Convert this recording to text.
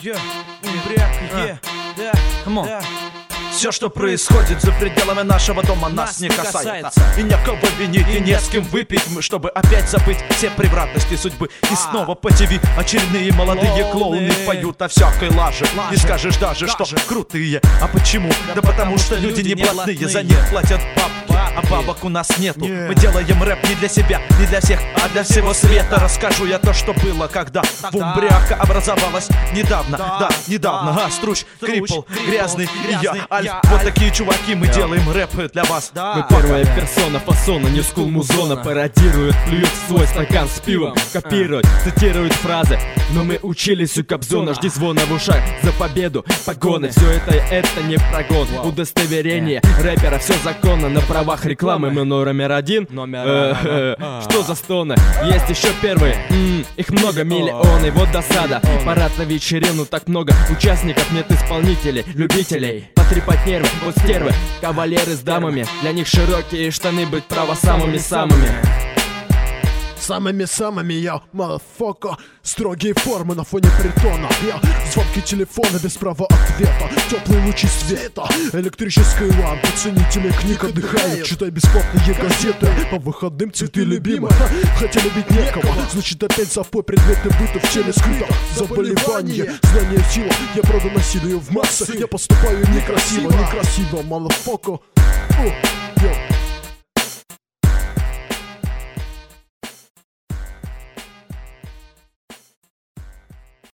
Все, что происходит за пределами нашего дома, нас не касается. И некого винить, и не с кем выпить, чтобы опять забыть все превратности судьбы. И снова по ТВ очередные молодые клоуны поют о всякой лаже. Не скажешь даже, что крутые. А почему? Да потому что люди не блатные, за них платят бабки, а бабок у нас нету. Мы делаем рэп не для себя, не для всех, а для всего света. Расскажу я то, что было, когда Бумбряка образовалась недавно. Да, недавно. Струч, Крипл, Грязный и я, Альф. Вот такие чуваки, мы делаем рэп для вас. Мы первая персона фасона, не скул музона. Пародируют, плюют в свой стакан с пивом. Копируют, цитируют фразы. Но мы учились у Кобзона. Жди звона в ушах за победу, погоны. Все это не прогон. Удостоверение рэпера, все законно. На правах рекламы мы номер один. Что за стоны? Есть еще первые, их много, миллионы. Вот досада, парад на вечерину. Так много участников, нет исполнителей, любителей потрепать нервы, вот стервы, кавалеры с дамами. Для них широкие штаны, быть право самыми-самыми. Самыми-самыми я, motherfucker. Строгие формы на фоне притона. Я звонки телефона без права ответа. Теплые лучи света, электрической лампы. Ценители книг отдыхают, читай бесплатные газеты. По выходным цветы любимые, хотя любить некого. Значит опять совпой предметы быта в теле скрыто. Заболевание, знание сила. Я правда насилию в массы. Я поступаю некрасиво, motherfucker.